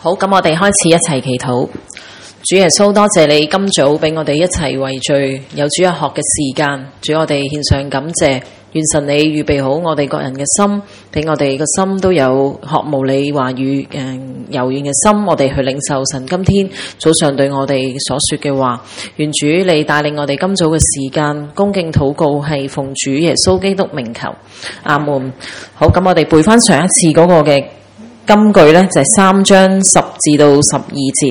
好，咁我哋開始一齊祈禱。主耶穌，多謝你今早俾我哋一齊為罪有主日學嘅時間。主，我哋獻上感謝，願神你預備好我哋各人嘅心，俾我哋個心都有學無你話語柔軟嘅心，我哋去領受神今天早上對我哋所說嘅話。願主你帶領我哋今早嘅時間恭敬禱告，係奉主耶穌基督名求，阿門。好，咁我哋背翻上一次嗰個嘅金句呢，就係3章10至到12節。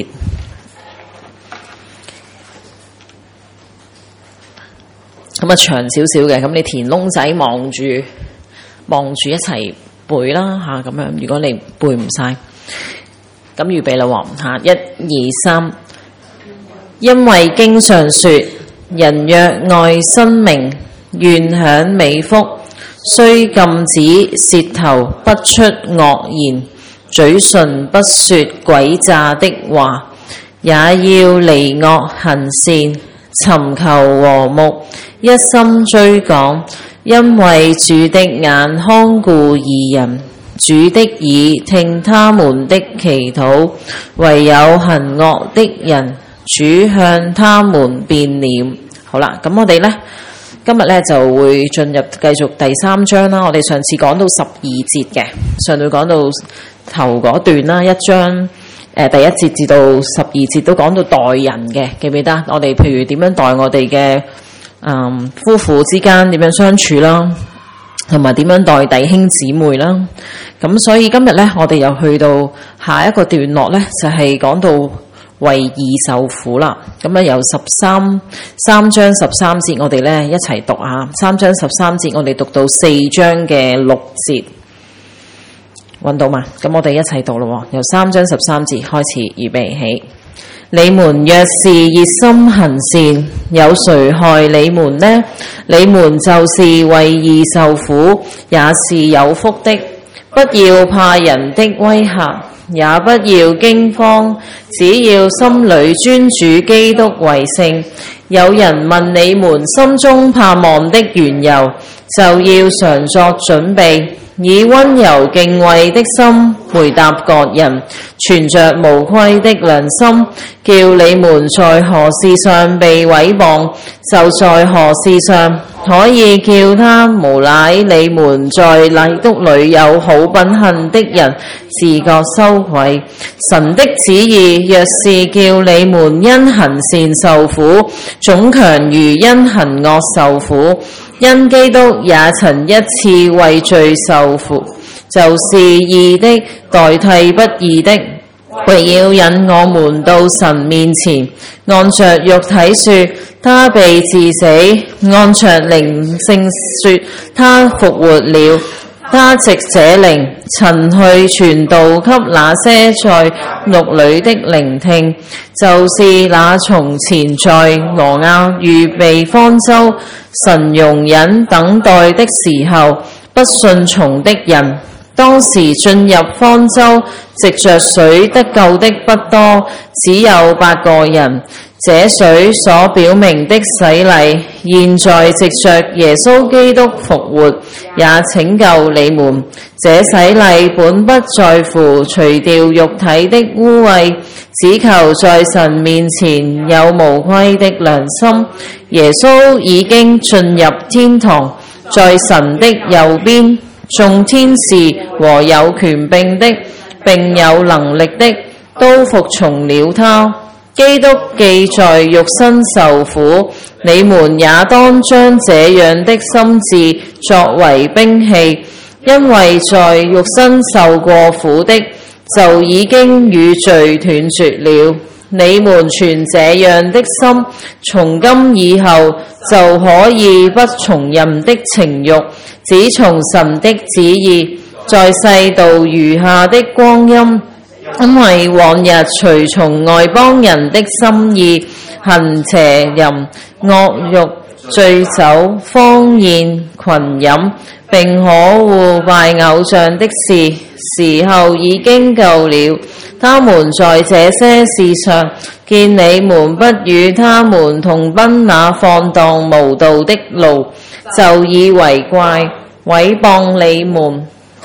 咁啊長少少嘅，咁你填窿仔望住一齊背啦吓，咁樣如果你背唔晒，咁預備啦喎吓，1、2、3。因為經上說，人若愛生命，願享美福，須禁止舌頭不出惡言，嘴唇不說詭詐的話，也要離惡行善，尋求和睦，一心追趕，因為主的眼看顧義人，主的耳聽他們的祈禱，唯有行惡的人，主向他們變臉。好啦，咁我哋呢，今日呢就會進入繼續第3章啦。我哋上次講到12節嘅，上度講到頭嗰段啦，一章第1節至到12節都講到待人嘅，記唔記得？我哋譬如點樣待我哋嘅夫婦之間點樣相處啦，同埋點樣待弟兄姊妹啦。咁所以今日呢，我哋又去到下一個段落呢，就係講到為義受苦啦。咁啊，由3章13節，我哋呢一齊讀下。3章13節，我哋讀到4章嘅6節。揾到嘛？咁我哋一齊讀咯，由3章13節開始，預備起。你們若是熱心行善，有誰害你們呢？你們就是為義受苦，也是有福的。不要怕人的威嚇，也不要驚慌，只要心裏尊主基督為聖。有人問你們心中盼望的緣由，就要常作準備，以溫柔敬畏的心回答各人，存着無虧的良心，叫你們在何事上被毀謗，就在何事上可以叫他無賴你們在禮督裏有好品行的人自覺羞愧。神的旨意若是叫你們因行善受苦，總強如因行惡受苦。因基督也曾一次為罪受苦，就是義的代替不義的，為要引我們到神面前。按着肉體說，他被治死；按着靈性說，他復活了。他藉這靈曾去傳道給那些在獄裏的聆聽，就是那從前在挪亞預備方舟，神容忍等待的時候，不順從的人。當時進入方舟藉着水得救的不多，只有8個人。這水所表明的洗禮，現在藉着耶穌基督復活，也拯救你們。這洗禮本不在乎除掉肉體的污穢，只求在神面前有無虧的良心。耶穌已經進入天堂，在神的右邊，眾天使和有權柄的並有能力的都服從了他。基督既在肉身受苦，你們也當將這樣的心志作為兵器，因為在肉身受過苦的，就已經與罪斷絕了。你們存這樣的心，從今以後就可以不從人的情慾，只從神的旨意，在世道餘下的光陰。因為往日隨從外邦人的心意，行邪淫、惡慾、醉酒、荒宴、群飲，並可惡拜偶像的事，時候已經夠了。他們在這些事上見你們不與他們同奔那放蕩無道的路，就以為怪，毀謗你們。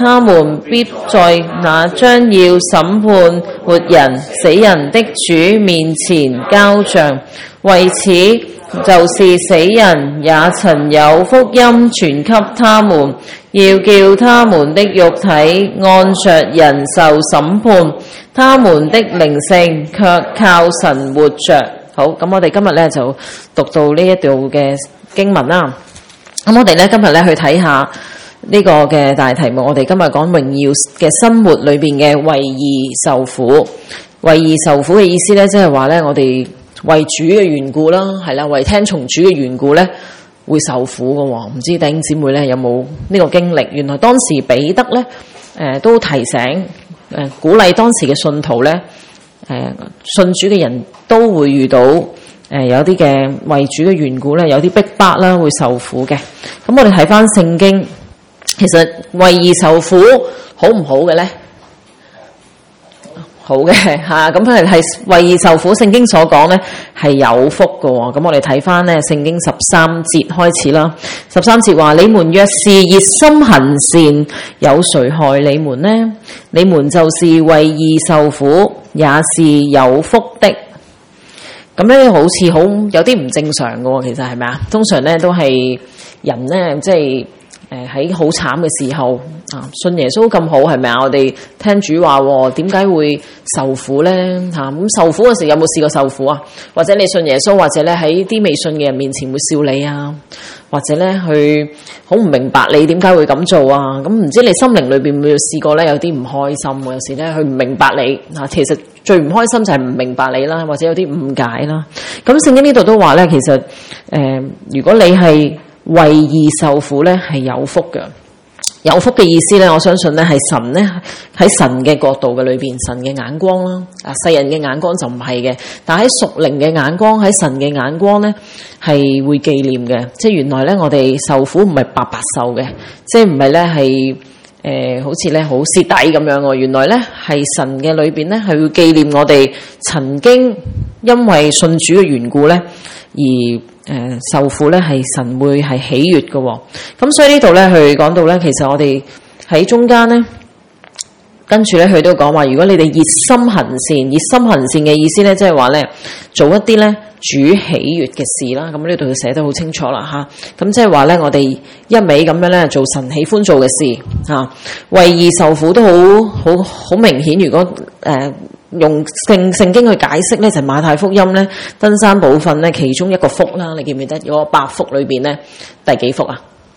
他們必在那將要審判活人死人的主面前交賬。為此，就是死人也曾有福音傳給他們，要叫他們的肉體按着人受審判，他們的靈性卻靠神活着。好，咁我哋今日咧就讀到呢一度嘅經文啦。咁我哋咧今日咧去睇下呢個嘅大題目。我哋今日講榮耀嘅生活裏邊嘅為義受苦。為義受苦嘅意思咧，即係話咧我哋為主嘅緣故啦，係啦，為聽從主嘅緣故咧，會受苦嘅喎。唔知弟兄姊妹咧有冇呢個經歷？原來當時彼得咧，都提醒鼓勵當時嘅信徒咧，信主嘅人都會遇到有啲嘅為主嘅緣故咧，有啲逼迫啦，會受苦嘅。咁我哋睇翻聖經，其實為義受苦好唔好嘅咧？好嘅吓，咁係為義受苦，聖經所講咧係有福嘅。咁我哋睇翻咧聖經13節開始啦。13節話：你們若是熱心行善，有誰害你們呢？你們就是為義受苦，也是有福的。咁咧好似好有啲唔正常嘅，其實係咪啊？通常咧都係人咧，即係喺好慘嘅時候啊，信耶穌咁好，係咪啊？我哋聽主話，點解會受苦咧？吓，咁受苦嘅時候有冇試過受苦啊？或者你信耶穌，或者咧喺啲未信嘅人面前會笑你啊？或者咧去好唔明白你點解會咁做啊？咁唔知你心靈裏邊會試過咧有啲唔開心，有時咧佢唔明白你啊。其實最唔開心就係唔明白你啦，或者有啲誤解啦。咁聖經呢度都話咧，其實如果你係為義受苦咧，係有福嘅。有福嘅意思咧，我相信咧係神咧喺神嘅角度嘅裏邊，神嘅眼光啦。啊，世人嘅眼光就唔係嘅，但喺屬靈嘅眼光，喺神嘅眼光咧係會紀念嘅。即係原來咧，我哋受苦唔係白白受嘅，即係唔係咧係好似咧好蝕底咁樣喎。原來咧係神嘅裏邊咧係會紀念我哋曾經因為信主嘅緣故咧而受苦咧係神會係喜悅嘅。咁所以呢度咧佢講到咧，其實我哋喺中間咧，跟住咧佢都講話，如果你哋熱心行善，熱心行善嘅意思咧，即係話咧做一啲咧主喜悅嘅事啦。咁呢度就寫得好清楚啦吓。咁即係話咧，我哋一味咁樣咧做神喜歡做嘅事吓，為義受苦都好明顯。如果用聖經去解釋咧，就係馬太福音咧登山寶訓咧其中一個福啦。你記唔記得嗰個8福裏邊咧第幾福啊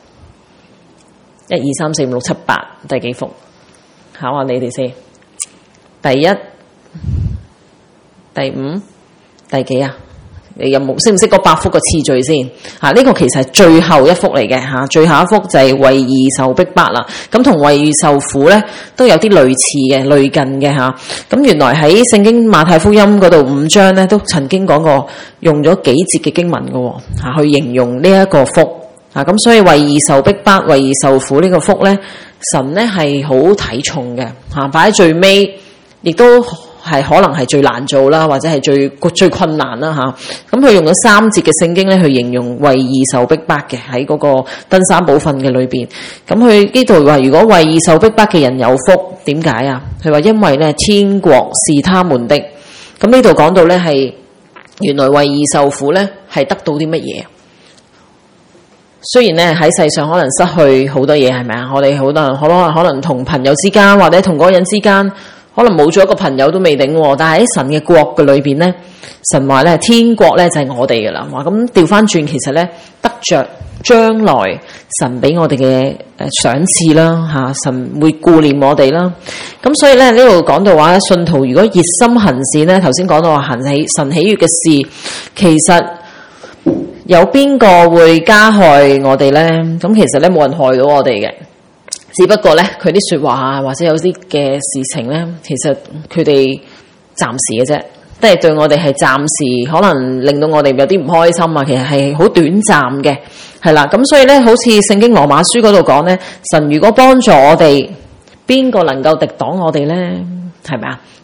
？1、2、3、4、5、6、7、8第幾福？考下你哋先。第1、第5、第幾啊？你有冇識唔識個8福個次序先？呢個其實係最後一福嚟嘅吓，最後一福就係為義受逼迫啦。咁同為義受苦咧都有啲類似嘅、類近嘅吓。咁原來喺聖經馬太福音嗰度5章咧都曾經講過，用咗幾節嘅經文嘅吓，去形容呢一個福啊。咁所以為義受逼迫、為義受苦呢個福咧，神咧係好睇重嘅吓，擺喺最尾，亦都係可能係最難做啦，或者係最困難啦吓。咁佢用咗3節嘅聖經咧去形容為義受逼迫嘅，喺嗰個登山寶訓嘅裏邊。咁佢呢度話，如果為義受逼迫嘅人有福，點解啊？佢話因為咧天國是他們的。咁呢度講到咧係原來為義受苦咧係得到啲乜嘢？雖然咧喺世上可能失去好多嘢，係咪啊？我哋好多人可能同朋友之間，或者同嗰個人之間，可能冇咗一個朋友都未定。但係喺神嘅國嘅裏邊咧，神話咧天國咧就係我哋噶啦。話咁調翻轉，其實咧得着將來神俾我哋嘅賞賜啦吓，神會顧念我哋啦。咁所以咧呢度講到話，信徒如果熱心行善咧，頭先講到話行起神喜悅嘅事，其實有邊個會加害我哋咧？咁其實咧冇人害到我哋嘅。只不過咧，佢啲說話啊，或者有啲嘅事情咧，其實佢哋暫時嘅啫，都係對我哋係暫時，可能令到我哋有啲唔開心啊。其實係好短暫嘅，係啦。咁所以咧，好似聖經羅馬書嗰度講咧，神如果幫助我哋，邊個能夠敵擋我哋咧？係咪啊？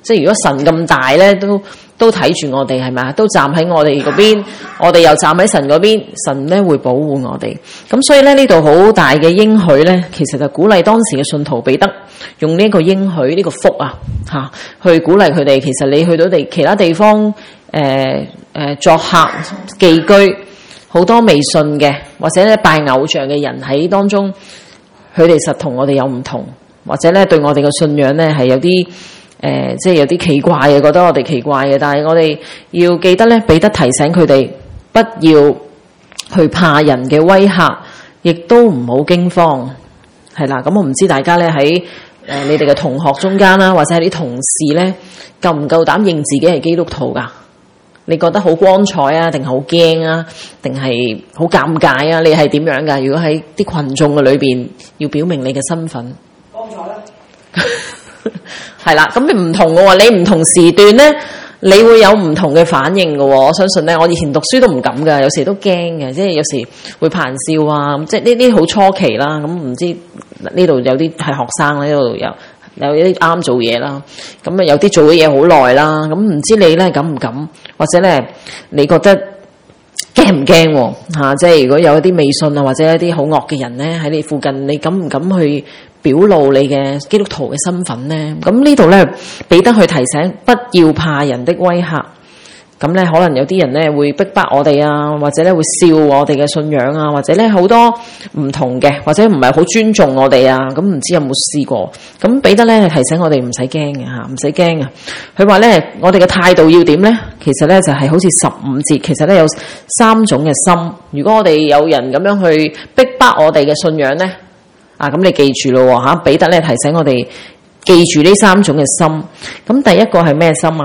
即係如果神咁大咧，都睇住我哋係咪啊？都站喺我哋嗰邊，我哋又站喺神嗰邊，神咧會保護我哋。咁所以咧呢度好大嘅應許咧，其實就鼓勵當時嘅信徒彼得用呢個應許呢個福啊去鼓勵佢哋。其實你去到其他地方作客寄居，好多未信嘅或者咧拜偶像嘅人喺當中，佢哋實同我哋有唔同，或者咧對我哋嘅信仰咧係有啲即係有啲奇怪嘅，覺得我哋奇怪嘅。但係我哋要記得咧，彼得提醒佢哋不要去怕人嘅威嚇，亦都唔好驚慌。係啦，咁我唔知大家咧喺你哋嘅同學中間啦，或者係啲同事咧，夠唔夠膽認自己係基督徒噶？你覺得好光彩啊，定係好驚啊，定係好尷尬啊？你係點樣噶？如果喺啲群眾嘅裏邊要表明你嘅身份，光彩啦，係啦，咁你唔同嘅喎，你唔同時段咧，你會有唔同嘅反應嘅喎。我相信咧，我以前讀書都唔敢噶，有時都驚嘅，即係有時會扮笑啊，即係呢啲好初期啦。咁唔知呢度有啲係學生啦，呢度有啲啱做嘢啦，咁啊有啲做咗嘢好耐啦，咁唔知你咧敢唔敢，或者咧你覺得驚唔驚喎？即係如果有一啲未信啊，或者一啲好惡嘅人咧喺你附近，你敢唔敢去表露你嘅基督徒嘅身份咧？咁呢度咧彼得去提醒，不要怕人的威嚇。咁咧可能有啲人咧會逼迫我哋啊，或者咧會笑我哋嘅信仰啊，或者咧好多唔同嘅，或者唔係好尊重我哋啊。咁唔知有冇試過？咁彼得咧提醒我哋唔使驚嘅嚇，唔使驚啊！佢話咧，我哋嘅態度要點咧？其實咧就係好似15節，其實咧有3種嘅心。如果我哋有人咁樣去逼迫我哋嘅信仰咧，咁你記住咯嚇，彼得咧提醒我哋記住呢3種嘅心。咁第一個係咩心啊？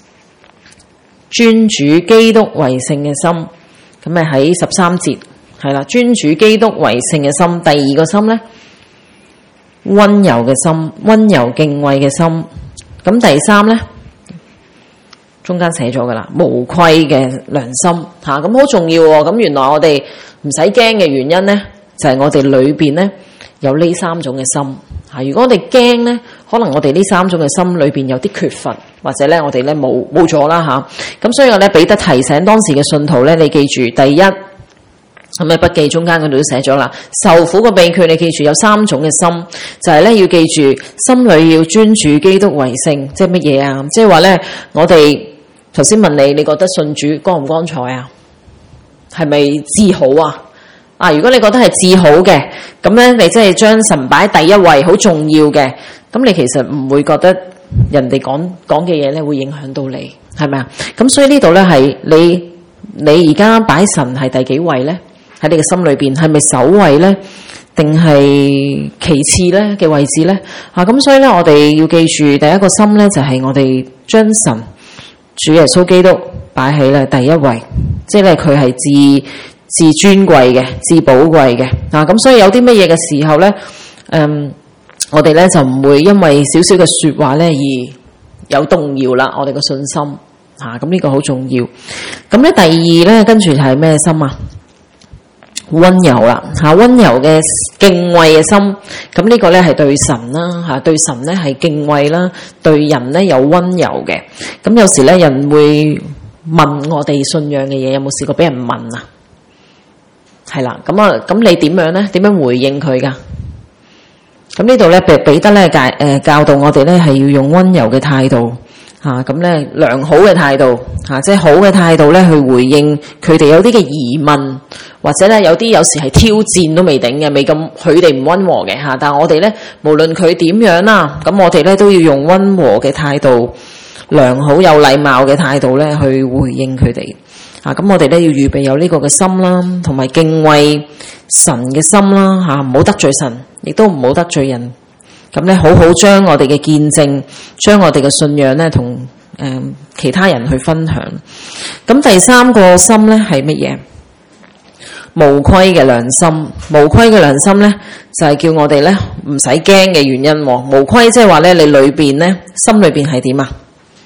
尊主基督為聖嘅心，咁咪喺13節係啦。尊主基督為聖嘅心，第二個心咧，溫柔嘅心，溫柔敬畏嘅心。咁第三咧，中間寫咗噶啦，無愧嘅良心吓，咁好重要喎。咁原來我哋唔使驚嘅原因咧，就係我哋裏邊咧有呢3種嘅心吓。如果我哋驚咧，可能我哋呢3種嘅心裏邊有啲缺乏。或者咧，我哋咧冇咗啦吓，咁所以我咧彼得提醒當時嘅信徒咧，你記住，第一咁嘅筆記中間嗰度都寫咗啦，受苦嘅秘訣你記住有3種嘅心，就係咧要記住心裏要尊主基督為聖，即係乜嘢啊？即係話咧，我哋頭先問你覺得信主光唔光彩啊？係咪至好啊？如果你覺得係至好嘅，咁咧你即係將神擺第一位，好重要嘅，咁你其實唔會覺得人哋講嘅嘢咧會影響到你，係咪啊？咁所以呢度咧係你而家擺神係第幾位咧？喺你嘅心裏邊係咪首位咧？定係其次咧嘅位置咧？咁所以咧我哋要記住第一個心咧就係我哋將神主耶穌基督擺喺咧第一位，即係咧佢係至尊貴嘅、至寶貴嘅。咁所以有啲乜嘢嘅時候咧，我哋咧就唔會因為少少嘅說話咧而有動搖啦，我哋嘅信心咁呢個好重要。咁咧第二咧跟住就係咩心啊？溫柔啦溫柔嘅敬畏嘅心。咁呢個咧係對神啦對神咧係敬畏啦，對人咧有溫柔嘅。咁有時咧人會問我哋信仰嘅嘢，有冇試過俾人問啊？係啦，咁你點樣咧？點樣回應佢噶？咁呢度咧，彼得咧教導我哋咧係要用溫柔嘅態度咁咧良好嘅態度即係好嘅態度咧去回應佢哋有啲嘅疑問，或者咧有時係挑戰都未定嘅，未咁佢哋唔溫和嘅但係我哋咧無論佢點樣啦，咁我哋咧都要用溫和嘅態度、良好有禮貌嘅態度咧去回應佢哋咁我哋咧要預備有呢個嘅心啦，同埋敬畏神嘅心啦唔好得罪神，亦都唔好得罪人。咁咧好好將我哋嘅見證，將我哋嘅信仰咧同其他人去分享。咁第三個心咧係乜嘢？無虧嘅良心。無虧嘅良心咧就係叫我哋咧唔使驚嘅原因。無虧即係話咧你裏邊咧心裏邊係點啊？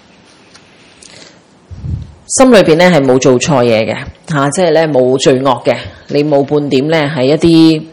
心裏邊咧係冇做錯嘢嘅即係咧冇罪惡嘅，你冇半點咧係一啲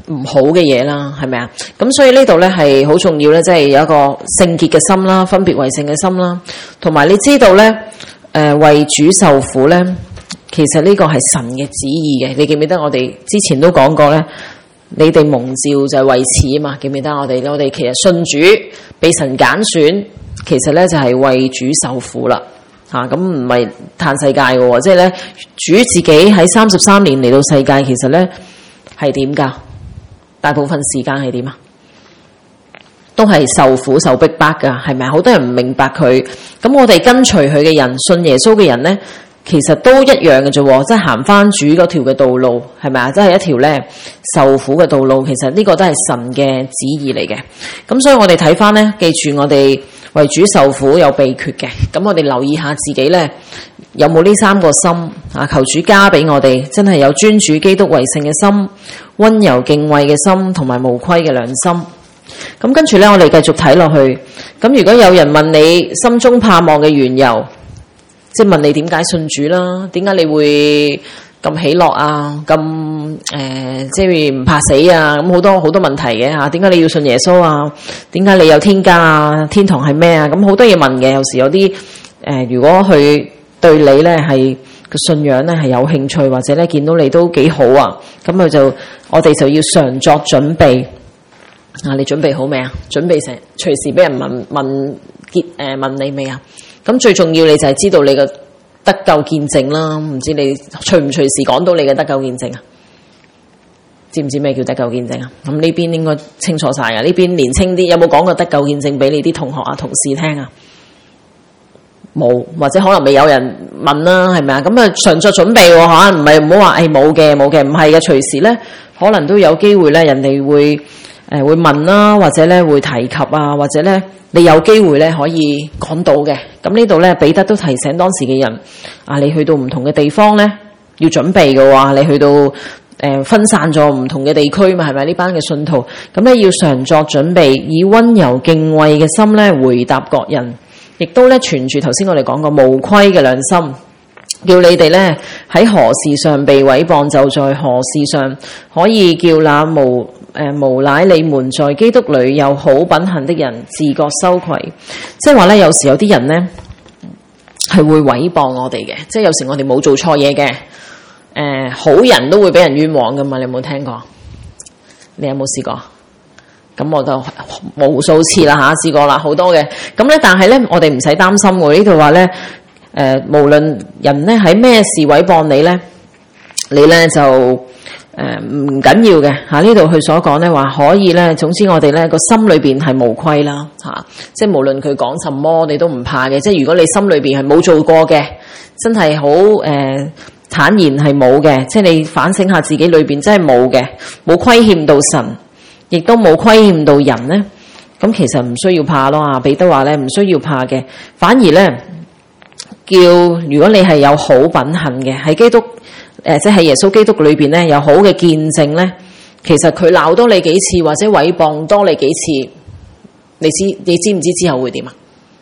唔好嘅嘢啦，係咪啊？咁所以呢度咧係好重要咧，即係有一個聖潔嘅心啦，分別為聖嘅心啦，同埋你知道咧，為主受苦咧，其實呢個係神嘅旨意嘅。你記唔記得我哋之前都講過咧？你哋蒙召就係為此啊嘛，記唔記得我哋其實信主，被神揀選，其實咧就係為主受苦啦。咁唔係嘆世界嘅喎，即係咧主自己喺33年嚟到世界，其實咧係點㗎？大部分時間係點啊？都係受苦受逼迫㗎，係咪？好多人唔明白佢，咁我哋跟隨佢嘅人，信耶穌嘅人咧，其實都一樣嘅啫，即係行翻主嗰條嘅道路，係咪啊？即係一條咧受苦嘅道路，其實呢個都係神嘅旨意嚟嘅。咁所以我哋睇翻咧，記住我哋為主受苦有秘訣嘅。咁我哋留意下自己咧，有冇呢3個心啊？求主加俾我哋，真係有尊主基督為聖嘅心，溫柔敬畏嘅心，同埋無虧嘅良心。咁跟住咧，我哋繼續睇落去。咁如果有人問你心中盼望嘅緣由，即係問你點解信主啦？點解你會咁喜樂啊？咁即係唔怕死啊？咁好多問題嘅嚇。點解你要信耶穌啊？點解你有天家啊？天堂係咩啊？咁好多嘢問嘅。有時有啲如果佢對你咧係個信仰咧係有興趣，或者咧見到你都幾好啊，咁我哋就要常作準備。你準備好未啊？準備成隨時俾人問你未啊？咁最重要你就係知道你嘅得救見證啦。唔知你隨唔隨時講到你嘅得救見證啊？知唔知咩叫得救見證啊？咁呢邊應該清楚晒啊。呢邊年輕啲有冇講過得救見證俾你啲同學啊、同事聽啊？冇，或者可能未有人問啦，係咪啊？咁啊常作準備喎嚇，唔係唔好話冇嘅，唔係嘅，隨時咧可能都有機會咧，人哋會問啦，或者咧會提及啊，或者咧你有機會咧可以講到嘅。咁呢度咧彼得都提醒當時嘅人啊，你去到唔同嘅地方咧要準備嘅話，你去到分散咗唔同嘅地區嘛，係咪呢班嘅信徒？咁咧要常作準備，以溫柔敬畏嘅心咧回答各人，亦都咧存住頭先我哋講過無虧嘅良心，叫你哋咧喺何事上被毀謗，就在何事上可以叫那無賴你們在基督裏有好品行的人自覺羞愧。即係話咧，有時有啲人咧係會毀謗我哋嘅，即係有時我哋冇做錯嘢嘅，好人都會俾人冤枉噶嘛。你有冇聽過？你有冇試過？咁我就無數次啦嚇，試過啦，好多嘅。咁咧，但係咧，我哋唔使擔心喎。呢度話咧，無論人咧喺咩事毀謗你咧，你咧就唔緊要嘅嚇。呢度佢所講咧話可以咧，總之我哋咧個心裏邊係無愧啦嚇，即係無論佢講什麼，你都唔怕嘅。即係如果你心裏邊係冇做過嘅，真係好坦然係冇嘅，即係你反省下自己裏邊真係冇嘅，冇虧欠到神，亦都冇虧欠到人咧，咁其實唔需要怕咯。彼得話咧唔需要怕嘅，反而咧叫如果你係有好品行嘅喺基督即係耶穌基督裏邊咧有好嘅見證咧，其實佢鬧多你幾次或者毀謗多你幾次，你知唔知之後會點啊？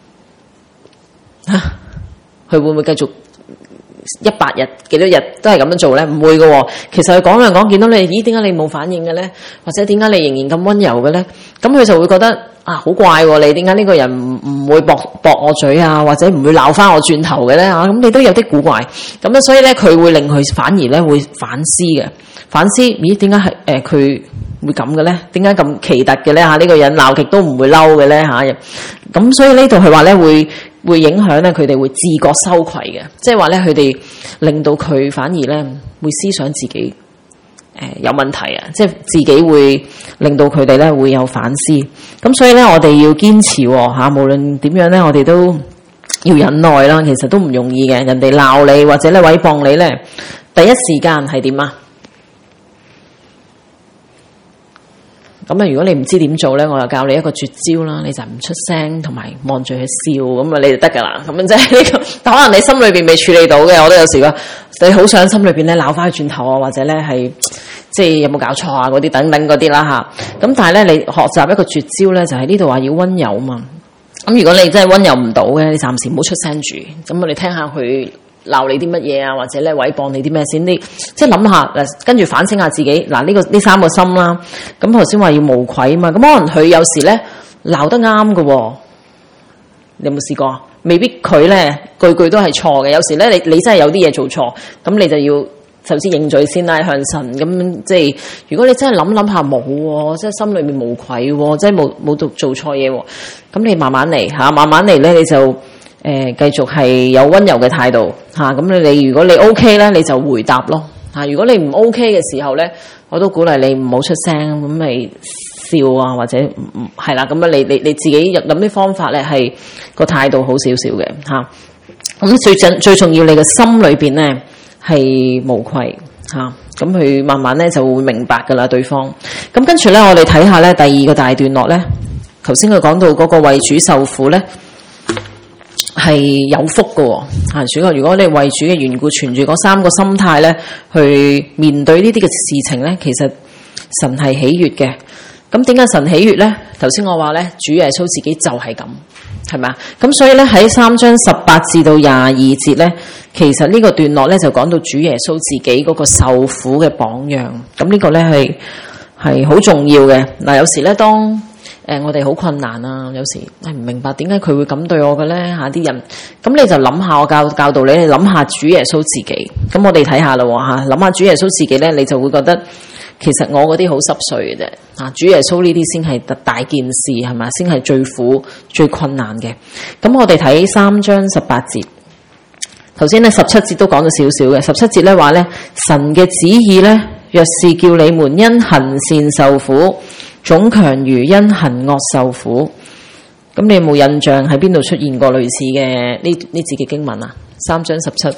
佢會唔會繼續100日幾多日都係咁樣做咧？唔會嘅喎。其實佢講兩講，見到你，咦？點解你冇反應嘅咧？或者點解你仍然咁溫柔嘅咧？咁佢就會覺得好怪喎！你點解呢個人唔會駁我嘴啊？或者唔會鬧翻我轉頭嘅咧？咁你都有啲古怪。咁咧，所以咧佢會令佢反而咧會反思嘅。反思，咦？點解係佢會咁嘅咧？點解咁奇特嘅咧？呢個人鬧極都唔會嬲嘅咧？咁所以呢度佢話咧會影響咧佢哋會自覺羞愧嘅，即係話咧佢哋令到佢反而咧會思想自己有問題啊，即係自己會令到佢哋咧會有反思。咁所以咧我哋要堅持嚇，無論點樣咧我哋都要忍耐啦。其實都唔容易嘅，人哋鬧你或者咧毀謗你咧，第一時間係點啊？咁如果你唔知點做咧，我就教你一個絕招啦，你就唔出聲，同埋望住佢笑，咁你就得噶啦。咁樣即係呢個，可能你心裏邊未處理到嘅，我都有時話你好想心裏邊咧鬧翻轉頭啊，或者咧係即係有冇搞錯啊嗰啲等等嗰啲啦吓。咁但係咧你學習一個絕招咧，就係呢度話要溫柔嘛。咁如果你真係溫柔唔到嘅，你暫時唔好出聲住。咁我哋聽下佢鬧你啲乜嘢啊，或者咧毀謗你啲咩先？你即係諗下嗱，跟住反省下自己嗱，呢三個心啦。咁頭先話要無愧啊嘛，咁可能佢有時咧鬧得啱嘅，你有冇試過？未必佢咧句句都係錯嘅，有時咧你真係有啲嘢做錯，咁你就要首先認罪先啦，向神咁即係。如果你真係諗下冇喎，即係心裏面無愧喎，即係冇做錯嘢喎，咁你慢慢嚟嚇，慢慢嚟咧你就繼續係有溫柔嘅態度嚇。咁你如果你 OK 咧，你就回答咯嚇。如果你唔 OK 嘅時候咧，我都鼓勵你唔好出聲，咁咪笑啊，或者係啦，咁啊你自己諗啲方法咧，係個態度好少少嘅嚇。咁最重要，你嘅心裏邊咧係無愧嚇。咁佢慢慢咧就會明白噶啦，對方。咁跟住咧，我哋睇下咧第二個大段落咧，頭先佢講到嗰個為主受苦咧係有福嘅嚇。如果你為主嘅緣故，存住嗰三個心態咧，去面對呢啲嘅事情咧，其實神係喜悅嘅。咁點解神喜悅咧？頭先我話咧，主耶穌自己就係咁，係咪啊？咁所以咧喺3章18至到22節咧，其實呢個段落咧就講到主耶穌自己嗰個受苦嘅榜樣。咁呢個咧係好重要嘅。嗱，有時咧當我哋好困難啊，有時唔明白點解佢會咁對我嘅咧嚇啲人。咁你就諗下，我教導你諗下主耶穌自己。咁我哋睇下啦嚇，諗下主耶穌自己咧，你就會覺得。其實我嗰啲好濕碎嘅啫，啊！主耶穌呢啲先係大件事，係咪？先係最苦、最困難嘅。咁我哋睇3章18節，頭先咧17節都講咗少少嘅。17節咧話咧，神嘅旨意咧，若是叫你們因行善受苦，總強如因行惡受苦。咁你有冇印象喺邊度出現過類似嘅呢節嘅經文啊？3章17。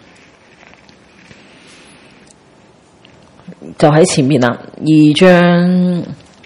就喺前面啦，2章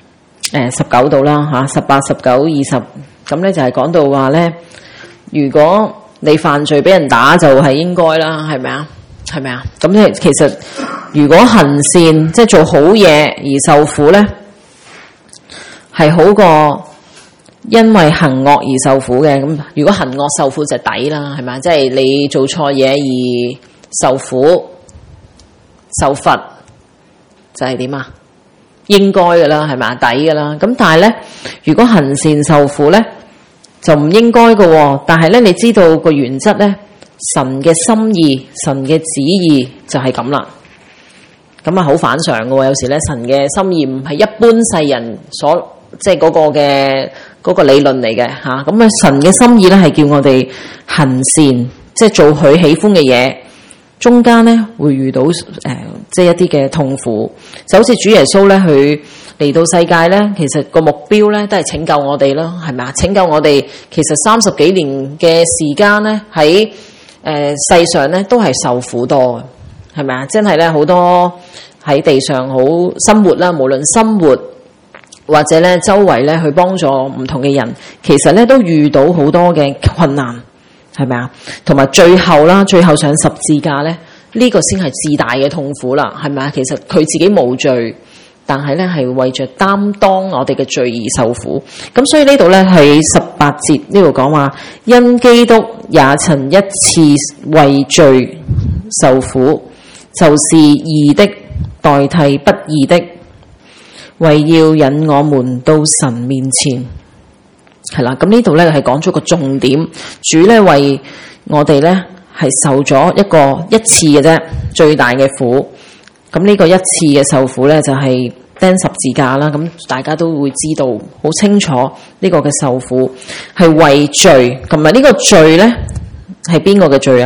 19度啦嚇，18、19、20，咁咧就係講到話咧，如果你犯罪俾人打就係應該啦，係咪啊？係咪啊？咁咧其實如果行善即係做好嘢而受苦咧，係好過因為行惡而受苦嘅。咁如果行惡受苦就抵啦，係咪啊？即係你做錯嘢而受苦受罰。就係點啊？應該噶啦，係咪？抵噶啦。咁但係咧，如果行善受苦咧，就唔應該噶。但係咧，你知道個原則咧，神嘅心意、神嘅旨意就係咁啦。咁啊，好反常噶。有時咧，神嘅心意唔係一般世人所即係嗰個理論嚟嘅吓。咁啊，神嘅心意咧係叫我哋行善，即係做佢喜歡嘅嘢。中間咧會遇到即係一啲嘅痛苦，就好似主耶穌咧，佢嚟到世界咧，其實個目標咧都係拯救我哋咯，係咪啊？拯救我哋，其實30幾年嘅時間咧，喺世上咧都係受苦多嘅，係咪啊？真係咧好多喺地上好生活啦，無論生活或者咧周圍咧去幫助唔同嘅人，其實咧都遇到好多嘅困難。係咪啊？同埋最後上十字架咧，呢個先係至大嘅痛苦啦，係咪啊？其實佢自己冇罪，但係咧係為着擔當我哋嘅罪而受苦。咁所以呢度咧係18節呢度講話，因基督也曾一次為罪受苦，就是義的代替不義的，為要引我們到神面前。係啦，咁呢度咧係講咗個重點，主咧為我哋咧係受咗一次嘅啫，最大嘅苦。咁呢個一次嘅受苦咧就係釘十字架啦。咁大家都會知道好清楚呢個嘅受苦係為罪，同埋呢個罪咧係邊個嘅罪啊？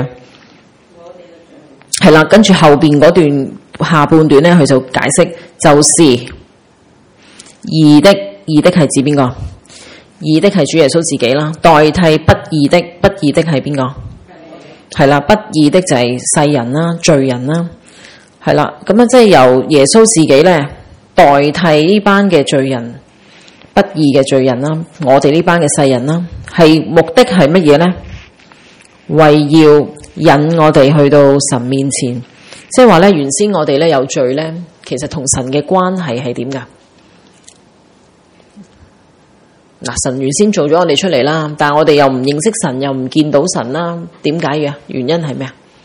係啦，跟住後邊嗰段下半段咧，佢就解釋就是義的，義的係指邊個？義的係主耶穌自己啦，代替不義的，不義的係邊個？係啦，不義的就係世人啦、罪人啦，係啦，咁啊即係由耶穌自己咧代替呢班嘅罪人、不義嘅罪人啦，我哋呢班嘅世人啦，係目的係乜嘢咧？為要引我哋去到神面前，即係話咧，原先我哋咧有罪咧，其實同神嘅關係係點噶？嗱，神原先做咗我哋出嚟啦，但係我哋又唔認識神，又唔見到神啦，點解嘅？原因係咩啊？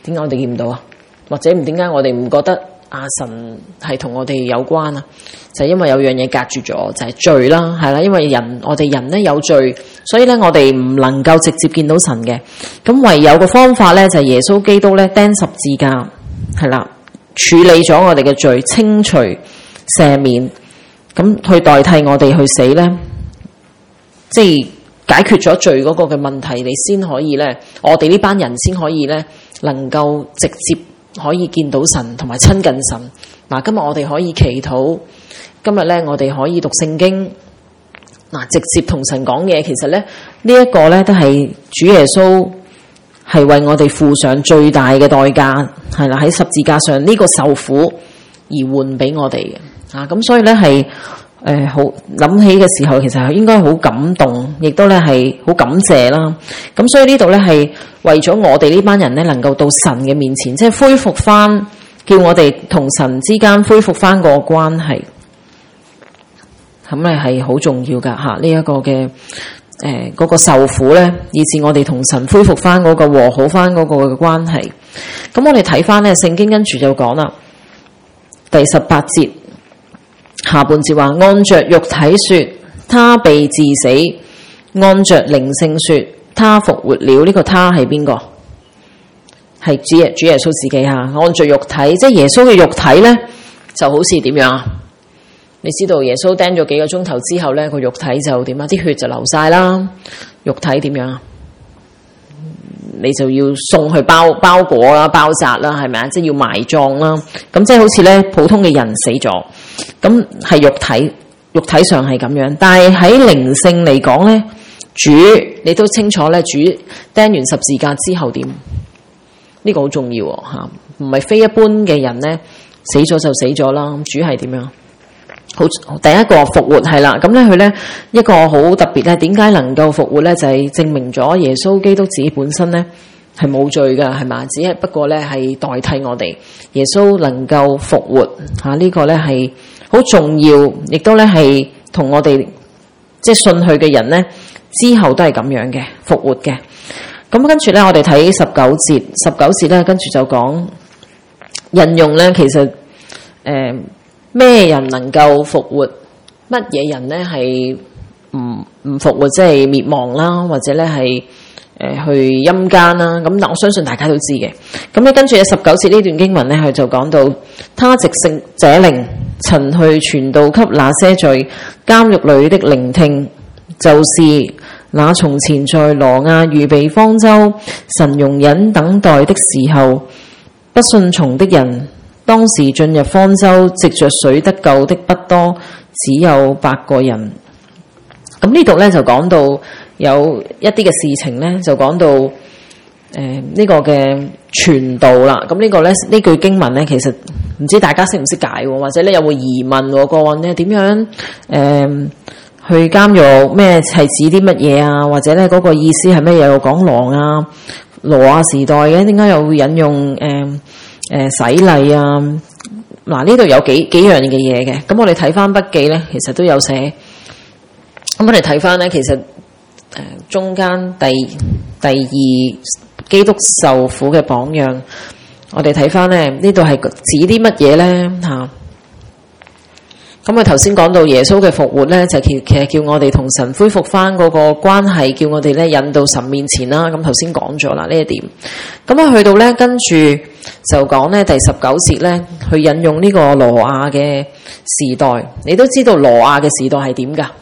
點解我哋見唔到啊？或者點解我哋唔覺得神係同我哋有關啊？就係因為有樣嘢隔住咗，就係罪啦，係啦。因為我哋人咧有罪，所以咧我哋唔能夠直接見到神嘅。咁唯有個方法咧就係耶穌基督咧釘十字架，係啦，處理咗我哋嘅罪，清除赦免，咁去代替我哋去死咧，即係解決咗罪嗰個嘅問題，你先可以咧，我哋呢班人先可以咧，能夠直接可以見到神同埋親近神。嗱，今日我哋可以祈禱，今日咧我哋可以讀聖經，嗱，直接同神講嘢。其實咧呢一個咧都係主耶穌係為我哋付上最大嘅代價，係啦，喺十字架上呢個受苦而換俾我哋嘅。咁所以咧係好諗起嘅時候，其實係應該好感動，亦都咧係好感謝啦。咁所以呢度咧係為咗我哋呢班人咧能夠到神嘅面前，即係恢復翻，叫我哋同神之間恢復翻個關係。咁咧係好重要噶吓，呢一個嘅嗰個受苦咧，以致我哋同神恢復翻嗰個和好翻嗰個嘅關係。咁我哋睇翻咧聖經跟住就講啦，第18節。下半節話，按着肉體說他被治死，按着靈性說他復活了。呢個他係邊個？係主耶穌自己吓。按着肉體，即係耶穌嘅肉體呢，就好似點樣啊？你知道耶穌釘咗幾個鐘頭之後呢，個肉體就點啊？啲血就流晒啦。肉體點樣啊？你就要送去包裹啦、包紮啦，係咪啊？即係要埋葬啦。咁即係好似咧普通嘅人死咗，咁係肉體上係咁樣。但係喺靈性嚟講咧，主你都清楚咧，主釘完十字架之後點？呢個好重要吓，唔係非一般嘅人咧死咗就死咗啦。主係點樣？好，第一個復活係啦，咁咧佢咧一個好特別咧，點解能夠復活咧？就係證明咗耶穌基督自己本身咧係冇罪噶，係嘛？只係不過咧係代替我哋，耶穌能夠復活吓，呢個咧係好重要，亦都咧係同我哋即係信佢嘅人咧之後都係咁樣嘅復活嘅。咁跟住咧，我哋睇19節咧，跟住就講引用咧，其實咩人能夠復活？乜嘢人咧係唔復活，即係滅亡啦，或者咧係去陰間啦？咁嗱，我相信大家都知嘅。咁咧跟住19節呢段經文咧，佢就講到他藉聖者靈曾去傳道給那些在監獄裏的聆聽，就是那從前在羅亞預備方舟，神容忍等待的時候，不順從的人。當時進入方舟藉着水得救的不多，只有8個人。咁呢度咧就講到有一啲嘅事情咧，就講到呢個嘅傳道啦。咁呢個咧呢句經文咧，其實唔知大家識唔識解，或者咧有冇疑問個案咧？點樣去監獄咩係指啲乜嘢啊？或者咧嗰個意思係咩嘢？又講羅亞時代嘅，點解又會引用洗禮啊？嗱，呢度有幾樣嘅嘢嘅。咁我哋睇翻筆記咧，其實都有寫。咁我哋睇翻咧，其實中間第二基督受苦嘅榜樣，我哋睇翻咧，呢度係指啲乜嘢咧吓？咁啊頭先講到耶穌嘅復活咧，就其實叫我哋同神恢復翻嗰個關係，叫我哋咧引到神面前啦。咁頭先講咗啦呢一點。咁啊去到咧跟住就講咧第19節咧，去引用呢個羅亞嘅時代。你都知道羅亞嘅時代係點噶？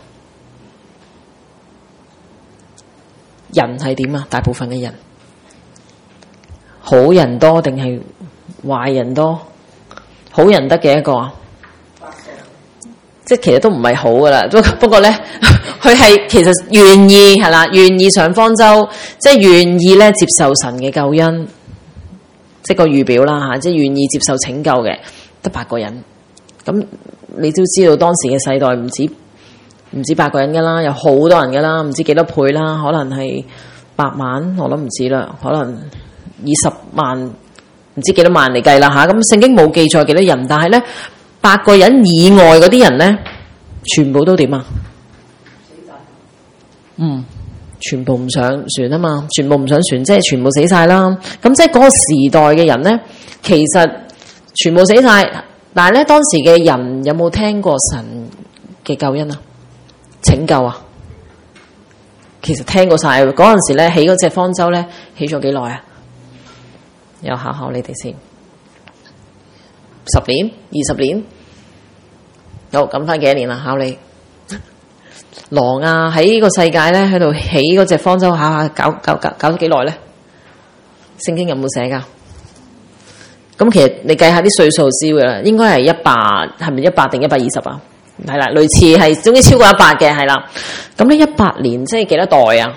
人係點啊？大部分嘅人，好人多定係壞人多？好人得幾多個啊？即係其實都唔係好噶啦，不過咧，佢係其實願意係啦，願意上方舟，即係願意咧接受神嘅救恩，即係個預表啦吓，即係願意接受拯救嘅，得8個人。咁你都知道當時嘅世代唔止8個人噶啦，有好多人噶啦，唔知幾多倍啦，可能係8萬，我都唔知啦，可能20萬，唔知幾多萬嚟計啦吓。咁聖經冇記載幾多人，但係咧。8個人以外嗰啲人咧，全部都點啊？ 全部唔上船啊嘛，全部唔上船，即係全部死晒啦。咁即係嗰個時代嘅人咧，其實全部死晒。但係咧，當時嘅人有冇聽過神嘅救恩啊？拯救啊？其實聽過晒。嗰陣時咧，起嗰隻方舟咧，起咗幾耐啊？又考考你哋先，10年、20年，好，咁翻幾多年啦？考你。挪亞喺呢個世界咧，喺度起嗰隻方舟，搞咗幾耐咧？聖經有冇寫噶？咁其實你計下啲歲數知嘅啦，應該係100，係咪100定120啊？係啦，類似係總之超過100嘅，係啦。咁呢100年即係幾多代啊？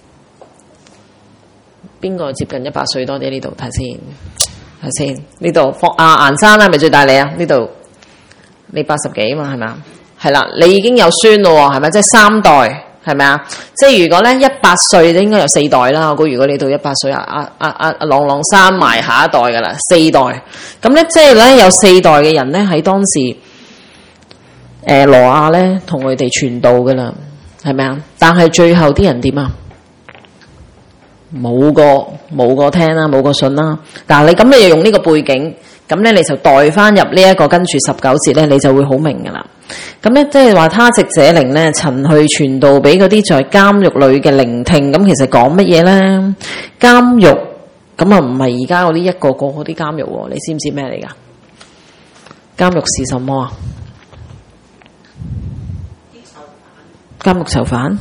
邊個接近100歲多啲？呢度睇先，睇先。呢度顏生係咪最大你啊？呢度你80幾嘛？係咪啊？係啦，你已經有孫咯，係咪？即係3代，係咪啊？即係如果咧100歲，應該有4代啦。我估如果你到100歲，朗生埋下一代噶啦，4代。咁咧即係咧有4代嘅人咧喺當時，挪亞咧同佢哋傳道噶啦，係咪啊？但係最後啲人點啊？冇個聽啦，冇個信啦。但係你咁你又用呢個背景，咁咧你就代翻入呢一個跟住19節咧，你就會好明噶啦。咁咧即係話他藉這靈咧，曾去傳道俾嗰啲在監獄裏嘅聆聽。咁其實講乜嘢咧？監獄咁啊，唔係而家嗰啲一個個嗰啲監獄，你知唔知咩嚟噶？監獄是什麼啊？監獄囚犯。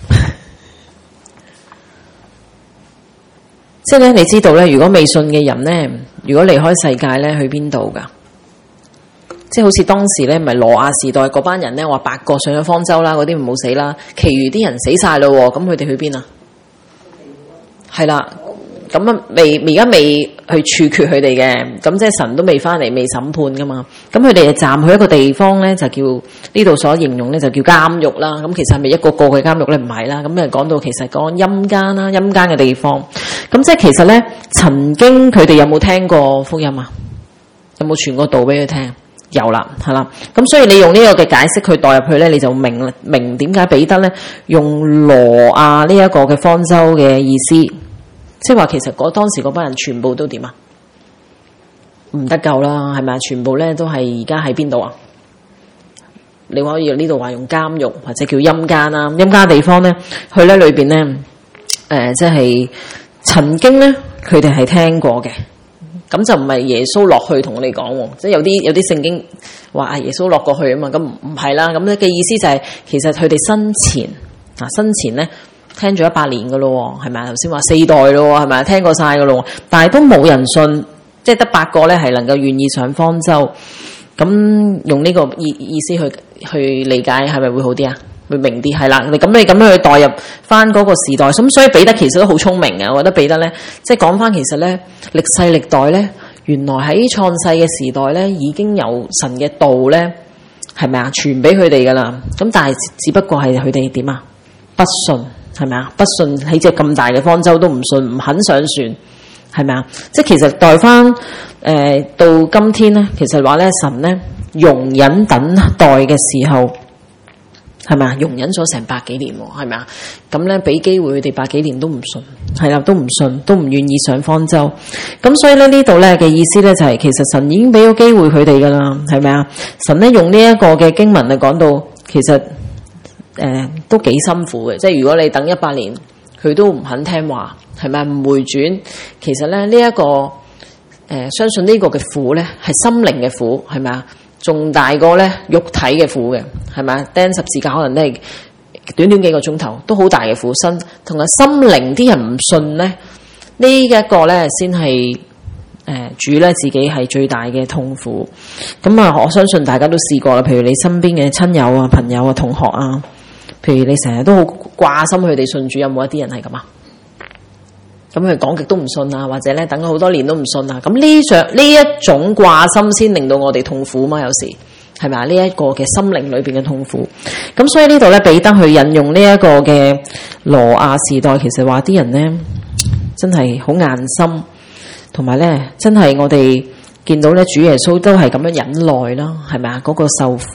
即係咧，你知道咧，如果未信嘅人咧，如果離開世界咧，去邊度噶？即係好似當時咧，唔係挪亞時代嗰班人咧，話8個上咗方舟啦，嗰啲唔好死啦，其餘啲人死晒咯，咁佢哋去邊啊？係啦，咁啊而家未去處決佢哋嘅，咁即係神都未翻嚟，未審判噶嘛。咁佢哋就站去一個地方咧，就叫呢度所形容咧，就叫監獄啦。咁其實係咪一個個嘅監獄咧？唔係啦。咁啊講到其實講陰間啦，陰間嘅地方。咁即係其實咧，曾經佢哋有冇聽過福音啊？有冇傳過道俾佢聽？有啦，係啦。咁所以你用呢個嘅解釋去代入去咧，你就明點解彼得咧用挪亞呢一個嘅方舟嘅意思，即係話其實當時嗰班人全部都點啊？唔得救啦，係咪啊？全部咧都係而家喺邊度啊？你可以呢度話用監獄或者叫陰間啦，陰間地方咧，去咧裏邊咧，即係曾經咧佢哋係聽過嘅。咁就唔係耶穌落去同我哋講，即係有啲聖經話耶穌落過去啊嘛，咁唔係啦。咁咧嘅意思就係其實佢哋生前咧聽咗100年噶咯，係咪啊？頭先話4代咯，係咪啊？聽過晒噶咯，但係都冇人信，即係得8個咧係能夠願意上方舟。咁用呢個意思去理解，係咪會好啲啊？會明啲係啦。咁你咁樣去代入翻嗰個時代，咁所以彼得其實都好聰明嘅。我覺得彼得咧，即係講翻其實咧，歷世歷代咧，原來喺創世嘅時代咧，已經有神嘅道咧，係咪啊？傳俾佢哋噶啦。咁但係只不過係佢哋點啊？不信係咪啊？不信喺隻咁大嘅方舟都唔信，唔肯上船，係咪啊？即係其實代翻到今天咧，其實話咧，神咧容忍等待嘅時候。係咪啊？容忍咗成100幾年，係咪啊？咁咧俾機會佢哋100幾年都唔信，係啦，都唔信，都唔願意上方舟。咁所以咧呢度咧嘅意思咧就係，其實神已經俾咗機會佢哋噶啦，係咪啊？神咧用呢一個嘅經文嚟講到，其實都幾辛苦嘅。即係如果你等100年，佢都唔肯聽話，係咪唔回轉？其實咧呢一個相信呢個嘅苦咧係心靈嘅苦，係咪啊？仲大過咧肉體嘅苦嘅，係咪啊？釘十字架可能都係短短幾個鐘頭，都好大嘅苦身，同埋心靈啲人唔信咧，呢一個咧先係主咧自己係最大嘅痛苦。咁啊，我相信大家都試過啦。譬如你身邊嘅親友啊、朋友啊、同學啊，譬如你成日都好掛心佢哋信主，有冇一啲人係咁啊？咁佢講極都唔信啊，或者咧等咗好多年都唔信啊。咁呢一種掛心先令到我哋痛苦嘛，有時係咪啊？呢一個嘅心靈裏邊嘅痛苦。咁所以呢度咧彼得去引用呢一個嘅挪亞時代，其實話啲人咧真係好硬心，同埋咧真係我哋見到咧主耶穌都係咁樣忍耐啦，係咪啊？嗰個受苦。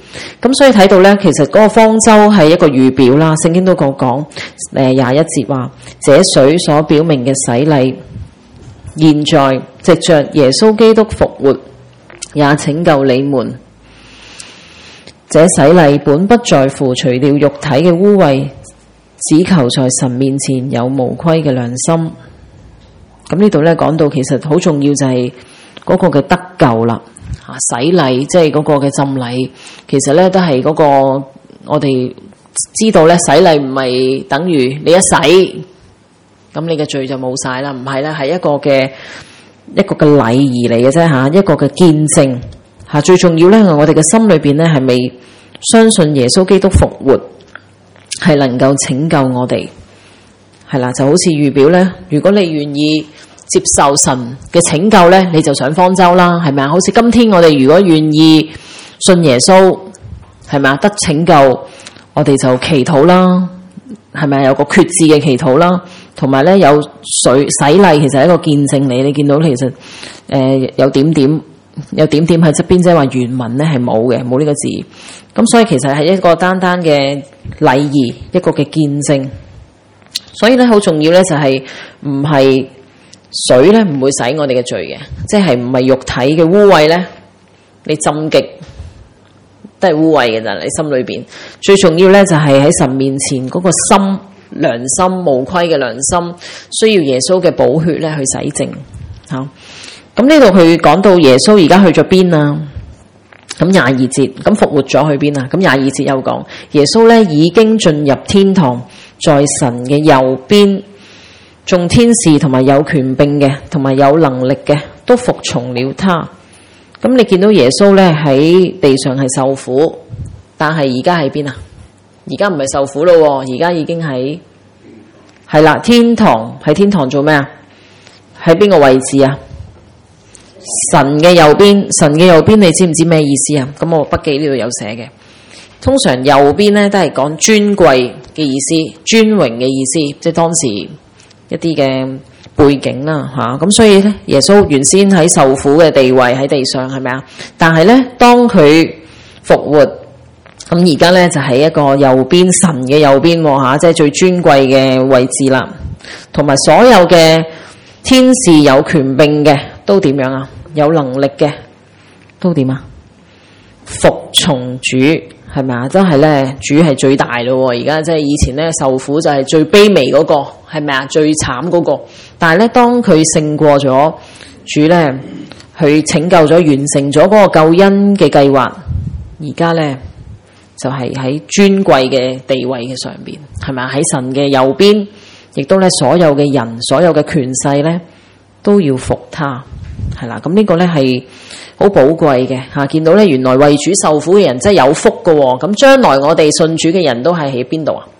咁所以睇到咧，其實嗰個方舟係一個預表啦。聖經都講21節話，這水所表明嘅洗禮，現在藉着耶穌基督復活，也拯救你們。這洗禮本不在乎除掉肉體嘅污穢，只求在神面前有無虧嘅良心。咁呢度咧講到，其實好重要就係嗰個嘅得救啦。洗禮即係嗰個嘅浸禮，其實咧都係嗰個我哋知道咧，洗禮唔係等於你一洗，咁你嘅罪就冇晒啦，唔係啦，係一個嘅禮儀嚟嘅啫吓，一個嘅見證吓。最重要咧，我哋嘅心裏邊咧係未相信耶穌基督復活係能夠拯救我哋，係啦，就好似預表咧，如果你願意接受神嘅拯救咧，你就上方舟啦，係咪啊？好似今天我哋如果願意信耶穌，係咪啊？得拯救，我哋就祈禱啦，係咪啊？有個決志嘅祈禱啦，同埋咧有水洗禮，其實係一個見證嚟。你見到其實有點點喺側邊，即係話原文咧係冇嘅，冇呢個字。咁所以其實係一個單單嘅禮儀，一個嘅見證。所以咧好重要咧就係唔係水咧唔會洗我哋嘅罪嘅，即係唔係肉體嘅污穢咧，你浸極都係污穢嘅咋，你心裏邊最重要咧就係喺神面前嗰個心良心無虧嘅良心，需要耶穌嘅寶血咧去洗淨吓。咁呢度佢講到耶穌而家去咗邊啊？咁22節，咁復活咗去邊啊？咁22節又講耶穌咧已經進入天堂，在神嘅右邊。眾天使同埋有權柄嘅，同埋有能力嘅，都服從了他。咁你見到耶穌咧喺地上係受苦，但係而家喺邊啊？而家唔係受苦咯，而家已經係啦，天堂。喺天堂做咩啊？喺邊個位置啊？神嘅右邊。神嘅右邊，你知唔知咩意思啊？咁我筆記呢度有寫嘅。通常右邊咧都係講尊貴嘅意思，尊榮嘅意思，即係當時一啲嘅背景啦吓，咁所以咧，耶穌原先喺受苦嘅地位喺地上係咪啊？但係咧，當佢復活，咁而家咧就喺一個右邊，神嘅右邊吓，即係最尊貴嘅位置啦。同埋所有嘅天使有權柄嘅都點樣啊？有能力嘅都點啊？服從主。係咪啊？真係咧，主係最大咯。而家即係以前咧受苦就係最卑微嗰個，係咪啊？最慘嗰個。但係咧，當佢勝過咗主咧，佢拯救咗、完成咗嗰個救恩嘅計劃，而家咧就係喺尊貴嘅地位嘅上邊，係咪啊？喺神嘅右邊，亦都咧所有嘅人、所有嘅權勢咧都要服他，係啦。咁呢個咧係好寶貴嘅吓，見到咧原來為主受苦嘅人真係有福㗎喎。咁將來我哋信主嘅人都係喺邊度啊？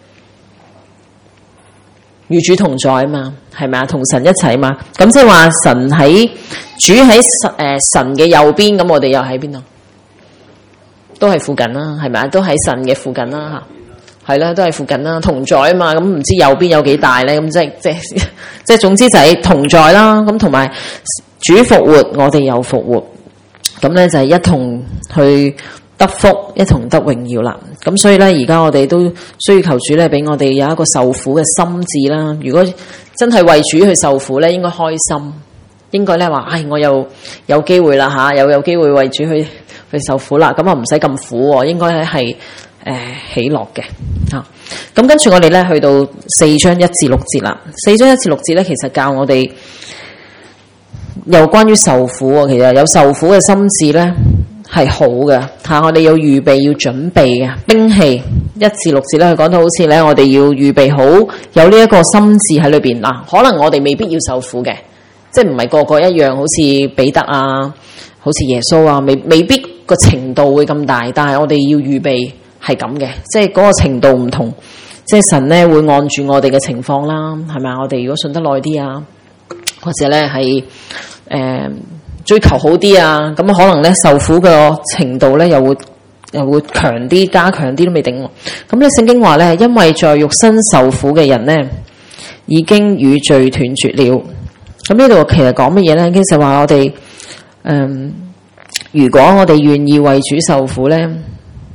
與主同在啊嘛，係咪啊？同神一齊啊嘛。咁即係話神喺主喺神嘅右邊，咁我哋又喺邊度？都係附近啦，係咪啊？都喺神嘅附近啦吓，係啦，都係附近啦，同在啊嘛。咁唔知右邊有幾大咧？咁即係總之就係同在啦。咁同埋主復活，我哋又復活。咁咧就係一同去得福，一同得榮耀啦。咁所以咧，而家我哋都需要求主咧，俾我哋有一個受苦嘅心志啦。如果真係為主去受苦咧，應該開心，應該咧話，我又有機會啦吓，又有機會為主去受苦啦。咁啊唔使咁苦喎，應該咧係喜樂嘅吓。咁跟住我哋咧去到4章1至6節啦。4章1至6節咧，其實教我哋又關於受苦喎。其實有受苦嘅心志咧係好嘅吓，我哋要預備要準備嘅兵器。1至6節咧，佢講到好似咧，我哋要預備好有呢一個心志喺裏邊嗱。可能我哋未必要受苦嘅，即係唔係個個一樣，好似彼得啊，好似耶穌啊，未必個程度會咁大，但係我哋要預備係咁嘅，即係嗰個程度唔同，即係神咧會按住我哋嘅情況啦，係咪啊？我哋如果信得耐啲啊，或者咧係追求好啲啊，咁可能咧受苦嘅程度咧又會強啲、加強啲都未定。咁咧聖經話咧，因為在肉身受苦嘅人咧，已經與罪斷絕了。咁呢度其實講乜嘢咧？其實話我哋如果我哋願意為主受苦咧，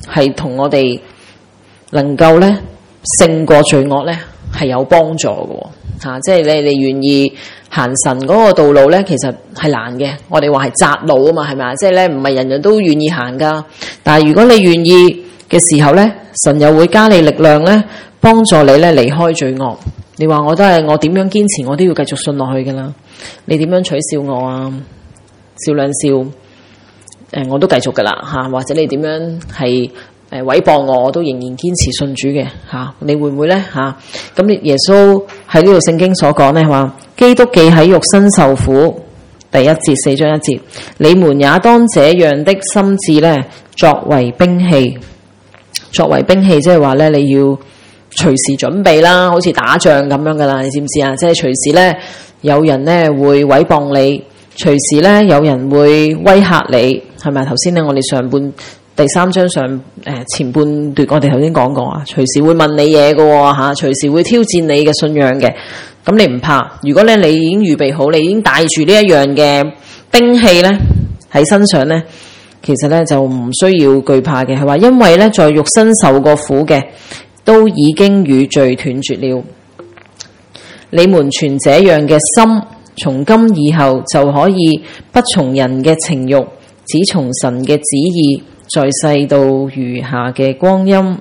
係同我哋能夠咧勝過罪惡咧係有幫助嘅嚇，即係你哋願意行神嗰個道路咧，其實係難嘅。我哋話係窄路啊嘛，係咪啊？即係咧唔係人人都願意行噶。但係如果你願意嘅時候咧，神又會加你力量咧，幫助你咧離開罪惡。你話我點樣堅持，我都要繼續信落去噶啦。你點樣取笑我啊？笑兩笑，我都繼續噶啦嚇。或者你點樣係毀謗我都仍然堅持信主嘅嚇。你會唔會咧嚇？咁耶穌喺呢度聖經所講咧話，基督既喺肉身受苦，第1節4章1節，你們也當這樣的心志咧，作為兵器。作為兵器即係話咧，你要隨時準備啦，好似打仗咁樣噶啦，你知唔知啊？即係隨時咧有人咧會毀謗你，隨時咧有人會威嚇你，係咪？頭先咧我哋上半第3章前半段我哋頭先講過啊，隨時會問你嘢嘅嚇，隨時會挑戰你嘅信仰嘅。咁你唔怕？如果咧你已經預備好，你已經帶住呢一樣嘅兵器咧喺身上咧，其實咧就唔需要懼怕嘅。係話因為咧在肉身受過苦嘅，都已經與罪斷絕了。你們存這樣嘅心，從今以後就可以不從人嘅情慾，只從神嘅旨意，在世道餘下嘅光陰。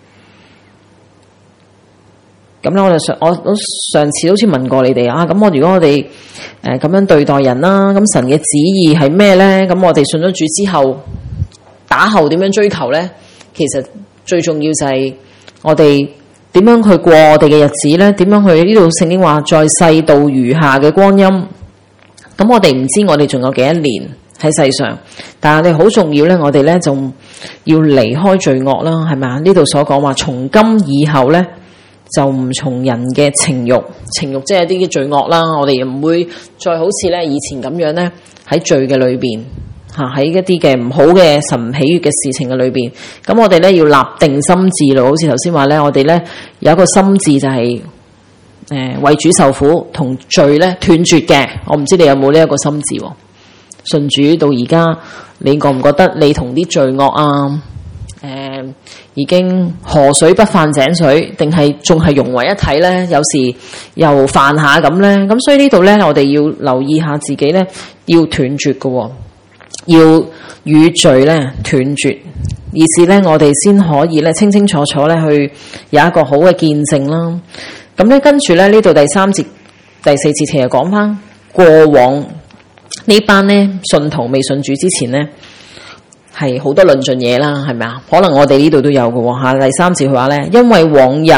咁咧，我上次好似問過你哋啊，咁如果我哋咁樣對待人啦，咁神嘅旨意係咩呢？咁我哋信咗主之後，打後點樣追求呢？其實最重要就係我哋點樣去過我哋嘅日子呢？點樣去呢度聖經話在世道餘下嘅光陰？咁我哋唔知我哋仲有幾多年喺世上，但係我哋好重要呢，我哋呢就要離開罪惡啦，係咪啊？呢度所講話從今以後呢，就唔從人嘅情慾即係啲罪惡啦，我哋唔會再好似咧以前咁樣咧喺罪嘅裏邊嚇，喺一啲嘅唔好嘅神唔喜悅嘅事情嘅裏邊。咁我哋咧要立定心志咯，好似頭先話咧，我哋咧有一個心志就係為主受苦，同罪咧斷絕嘅。我唔知你有冇呢一個心志喎？信主到而家，你覺唔覺得你同啲罪惡啊？已經河水不犯井水，定係仲係融為一體呢？有時又犯下咁呢。咁所以呢度呢，我哋要留意下自己呢，要斷絕嘅，要與罪呢斷絕，意思呢，我哋先可以呢清清楚楚呢去有一個好嘅見證啦。咁呢，跟住呢，呢度第3節第4節其實講翻過往呢班呢信徒未信主之前呢，係好多論盡嘢啦，係咪啊？可能我哋呢度都有嘅嚇。第3節佢話咧，因為往日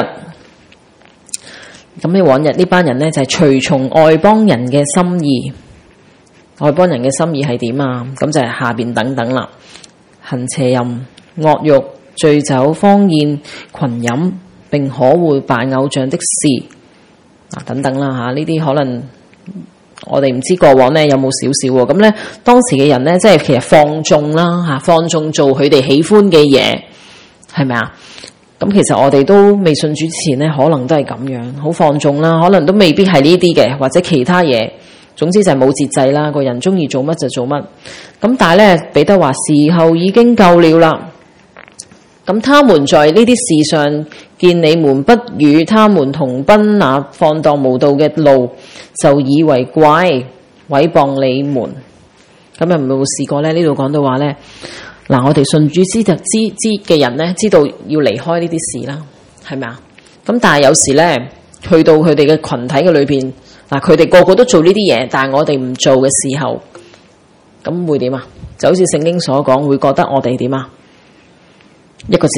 咁，你往日呢班人咧就係隨從外邦人嘅心意，外邦人嘅心意係點啊？咁就係下邊等等啦，行邪淫、惡慾、醉酒、荒宴、群飲，並可會拜偶像的事啊等等啦嚇。呢啲可能我哋唔知過往咧有冇少少喎，咁咧當時嘅人咧，即係其實放縱啦嚇，放縱做佢哋喜歡嘅嘢，係咪啊？咁其實我哋都未信主之前咧，可能都係咁樣，好放縱啦，可能都未必係呢啲嘅，或者其他嘢，總之就係冇節制啦，個人中意做乜就做乜。咁但係咧，彼得話時候已經夠了啦。咁他們在呢啲事上見你們不與他們同奔那放蕩無道嘅路，就以為怪，毀謗你們。咁有冇試過咧？呢度講到話咧，嗱，我哋信主知嘅人咧，知道要離開呢啲事啦，係咪啊？咁但係有時咧，去到佢哋嘅群體嘅裏邊，嗱，佢哋個個都做呢啲嘢，但係我哋唔做嘅時候，咁會點啊？就好似聖經所講，會覺得我哋點啊？一個字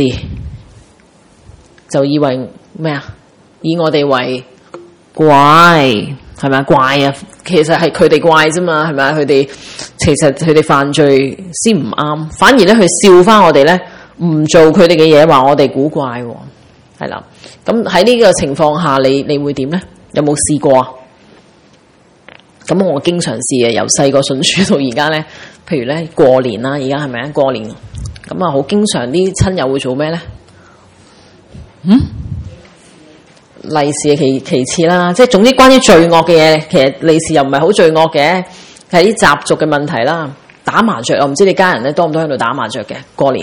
就以為咩啊？以我哋為怪，係咪啊？怪啊！其實係佢哋怪啫嘛，係咪啊？佢哋其實佢哋犯罪先唔啱，反而咧去笑翻我哋咧，唔做佢哋嘅嘢，話我哋古怪，係啦。咁喺呢個情況下，你會點咧？有冇試過啊？咁我經常試嘅，由細個信主到而家咧，譬如咧過年啦，而家係咪啊？過年。咁啊，好經常啲親友會做咩咧？利是其次啦，即係總之關於罪惡嘅嘢，其實利是又唔係好罪惡嘅，係啲習俗嘅問題啦。打麻雀，我唔知你家人咧多唔多喺度打麻雀嘅過年。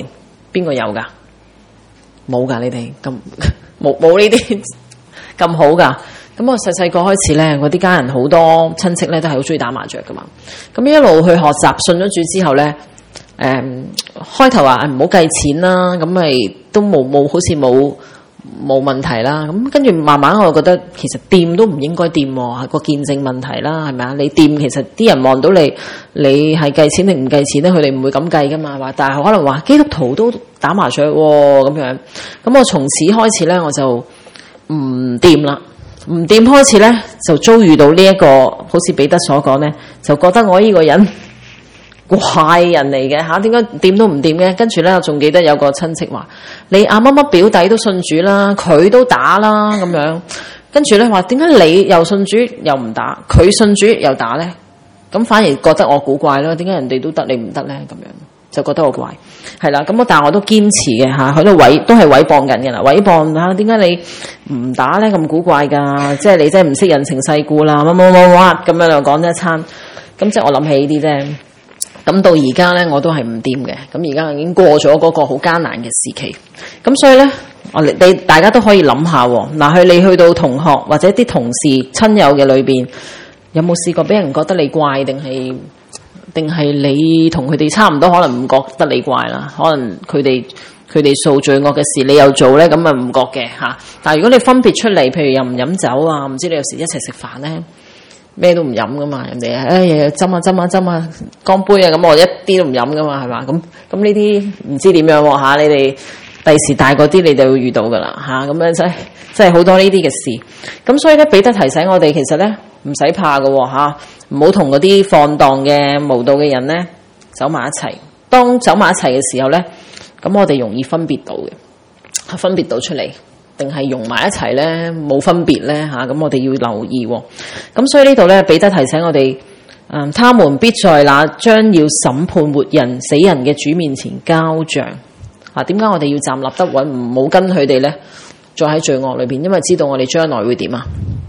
邊個有噶？冇噶，你哋咁冇呢啲咁好噶。咁我細細個開始咧，我啲家人好多親戚咧都係好中意打麻雀噶嘛。咁一路去學習，信咗主之後咧，開頭話唔好計錢啦，咁咪都冇好似冇問題啦。咁跟住慢慢我覺得其實掂都唔應該掂，係個見證問題啦，係咪啊？你掂其實啲人望到你係計錢定唔計錢咧，佢哋唔會咁計噶嘛，話但係可能話基督徒都打麻雀咁樣。咁我從此開始咧，我就唔掂啦。唔掂開始咧，就遭遇到呢一個，好似彼得所講咧，就覺得我呢個人怪人嚟嘅吓，點解掂都唔掂嘅？跟住咧，我仲記得有個親戚話：你阿乜乜表弟都信主啦，佢都打啦咁樣。跟住咧話，點解你又信主又唔打，佢信主又打咧？咁反而覺得我古怪咯，點解人哋都得你唔得咧？咁樣就覺得我怪，係啦。咁但係我都堅持嘅吓，喺度都係毀謗緊嘅啦，毀謗吓，點解你唔打咧？咁古怪噶，即係你真係唔識人情世故啦，乜咁樣就講一餐。咁即係我諗起呢啲啫。咁到而家咧，我都係唔掂嘅。咁而家已經過咗嗰個好艱難嘅時期。咁所以咧，你大家都可以諗下喎。嗱，你去到同學或者啲同事親友嘅裏邊，有冇試過俾人覺得你怪，定係你同佢哋差唔多，可能唔覺得你怪啦？可能佢哋做罪惡嘅事，你又做咧，咁啊唔覺嘅嚇。但係如果你分別出嚟，譬如又唔飲酒啊，唔知你有時一齊食飯咧，咩都唔飲噶嘛，人哋日斟啊乾杯啊，咁我一啲都唔飲噶嘛，係嘛？咁呢啲唔知點樣喎嚇？你哋第時大個啲，你就會遇到噶啦嚇。咁樣真係好多呢啲嘅事。咁所以咧，彼得提醒我哋，其實咧唔使怕噶嚇，唔好同嗰啲放蕩嘅無道嘅人咧走埋一齊。當走埋一齊嘅時候咧，咁我哋容易分別到嘅，分別到出嚟。定係融埋一齊咧，冇分別咧嚇，咁我哋要留意喎。咁所以呢度咧，彼得提醒我哋，他們必在那將要審判活人死人嘅主面前交賬。點解我哋要站立得穩，唔好跟佢哋咧，再喺罪惡裏邊？因為知道我哋將來會點啊？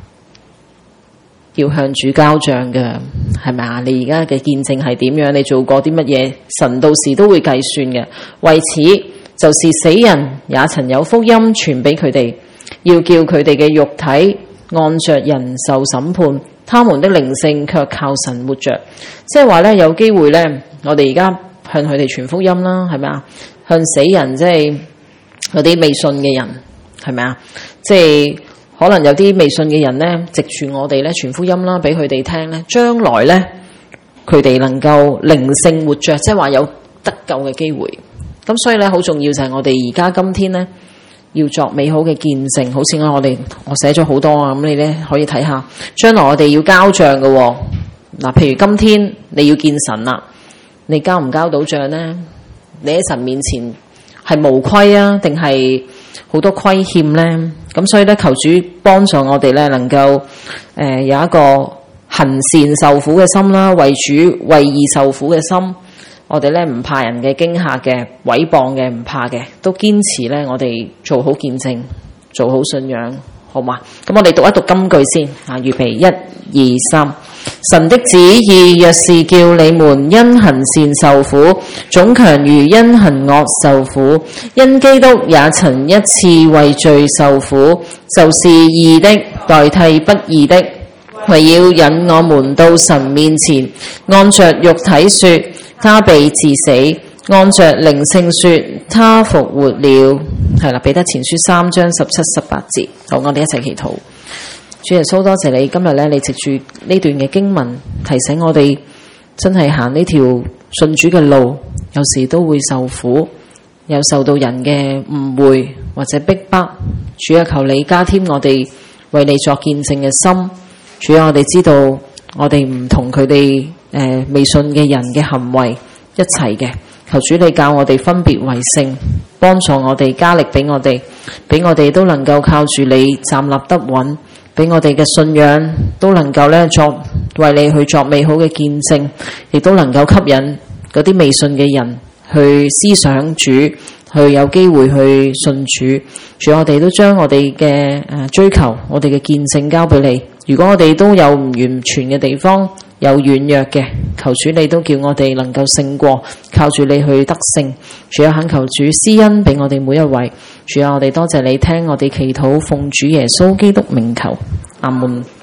要向主交賬嘅，係咪啊？你而家嘅見證係點樣？你做過啲乜嘢？神到時都會計算嘅。為此，就是死人也曾有福音傳俾佢哋，要叫佢哋嘅肉體按着人受審判，他們的靈性卻靠神活着。即係話咧，有機會咧，我哋而家向佢哋傳福音啦，係咪啊？向死人，即係嗰啲未信嘅人，係咪啊？即係可能有啲未信嘅人咧，藉住我哋咧傳福音啦，俾佢哋聽咧，將來咧佢哋能夠靈性活着，即係話有得救嘅機會。咁所以咧，好重要就係我哋而家今天咧，要作美好嘅見證。好似我寫咗好多啊，咁你咧可以睇下，將來我哋要交賬嘅喎。嗱，譬如今天你要見神啦，你交唔交到賬咧？你喺神面前係無虧啊，定係好多虧欠咧？咁所以咧，求主幫助我哋咧，能夠有一個行善受苦嘅心啦，為主為義受苦嘅心。我哋咧唔怕人嘅驚嚇嘅毀謗嘅，唔怕嘅，都堅持咧，我哋做好見證，做好信仰，好嘛？咁我哋讀一讀金句先啊，預備1、2、3。神的旨意若是叫你們因行善受苦，總強如因行惡受苦。因基督也曾一次為罪受苦，就是義的代替不義的，為要引我們到神面前。按着肉體說，他被治死；按着靈性說，他復活了。係啦，彼得前書3章17、18節。好，我哋一齊祈禱。主耶穌，多謝你今日咧，你藉住呢段嘅經文提醒我哋，真係行呢條信主嘅路，有時都會受苦，又受到人嘅誤會或者逼迫。主啊，求你加添我哋為你作見證嘅心。主啊，我哋知道我哋唔同佢哋未信嘅人嘅行為一齊嘅，求主你教我哋分別為聖，幫助我哋，加力俾我哋，俾我哋都能夠靠住你站立得穩，俾我哋嘅信仰都能夠咧為你去作美好嘅見證，亦都能夠吸引嗰啲未信嘅人去思想主，去有機會去信主。主，我哋都將我哋嘅追求，我哋嘅見證交俾你， 如果我哋都有唔完全嘅地方，有軟弱嘅，求主你都叫我哋能夠勝過，靠住你去得勝。主啊，懇求主施恩俾我哋每一位。主啊，我哋多謝你聽我哋祈禱，奉主耶穌基督名求，阿門。